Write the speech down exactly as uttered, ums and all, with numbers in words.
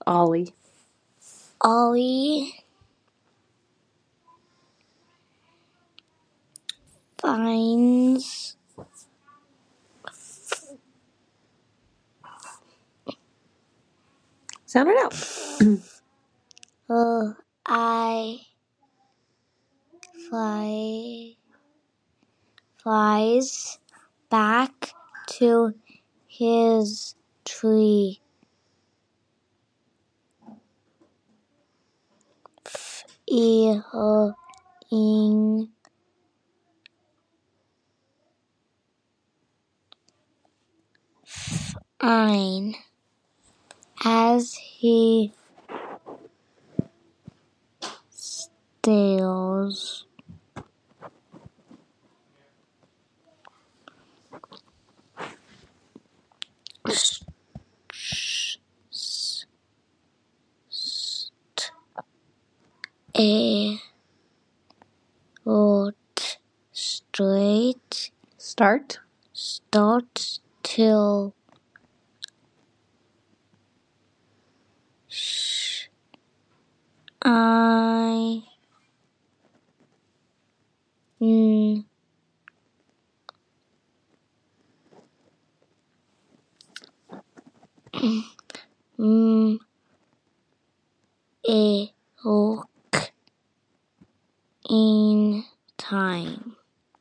Ollie. Ollie finds Sound it out. uh, I fly flies back to his tree. Feeling fine as he steals a road straight Start. start till I mm, mm, a